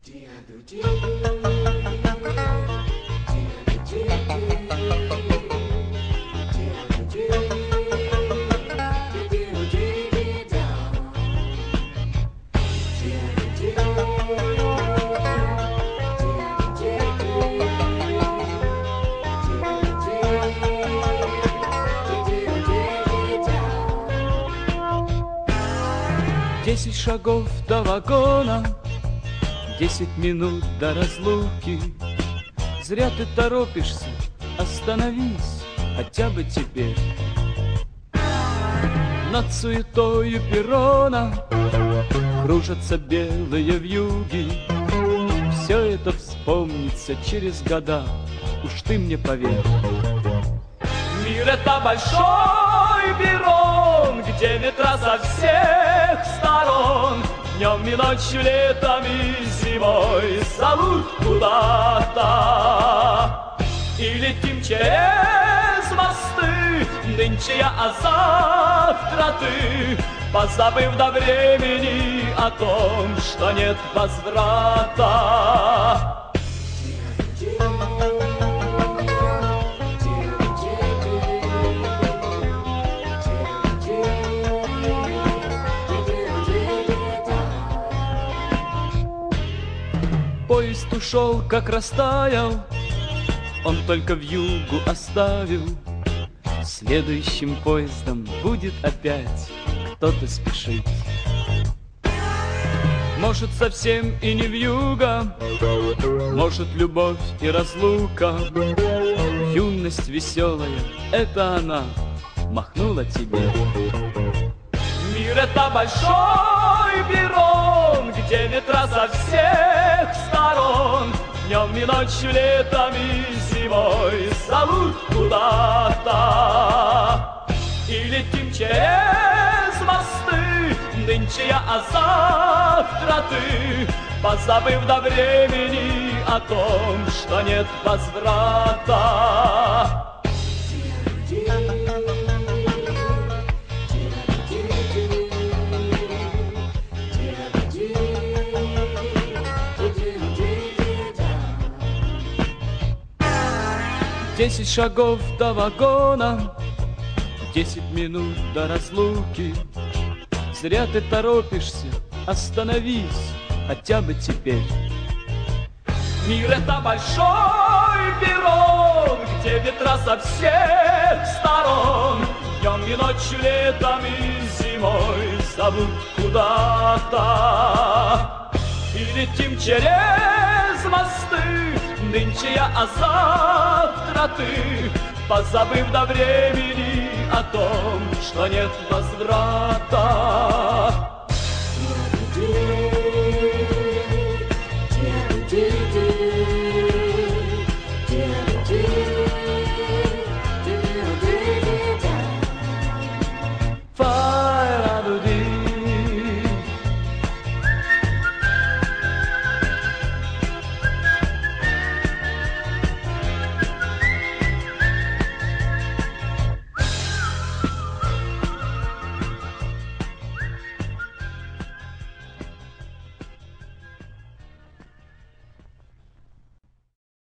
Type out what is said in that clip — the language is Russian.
10 шагов до вагона, 10 минут до разлуки. Зря ты торопишься, остановись хотя бы теперь. Над суетою перрона кружатся белые вьюги. Все это вспомнится через года, уж ты мне поверь. Мир — это большой перрон, где ветра со всех сторон. Днем и ночью, летом и зимой зовут куда-то. И летим через мосты, нынче я, а завтра ты, позабыв до времени о том, что нет возврата. Поезд ушел, как растаял, он только вьюгу оставил. Следующим поездом будет опять кто-то спешить. Может, совсем и не вьюга, может, любовь и разлука. Юность веселая, это она махнула тебе. Мир — это большой перрон, где ветра со всех сторон. Днем и ночью, летом и зимой зовут куда-то. И летим через мосты, нынче я, а завтра ты, позабыв до времени о том, что нет возврата. Десять шагов до вагона, 10 минут до разлуки. Зря ты торопишься, остановись хотя бы теперь. Мир — это большой перрон, где ветра со всех сторон. Днем и ночью, летом и зимой зовут куда-то. И летим через мосты, нынче я, а завтра ты, позабыв до времени о том, что нет возврата.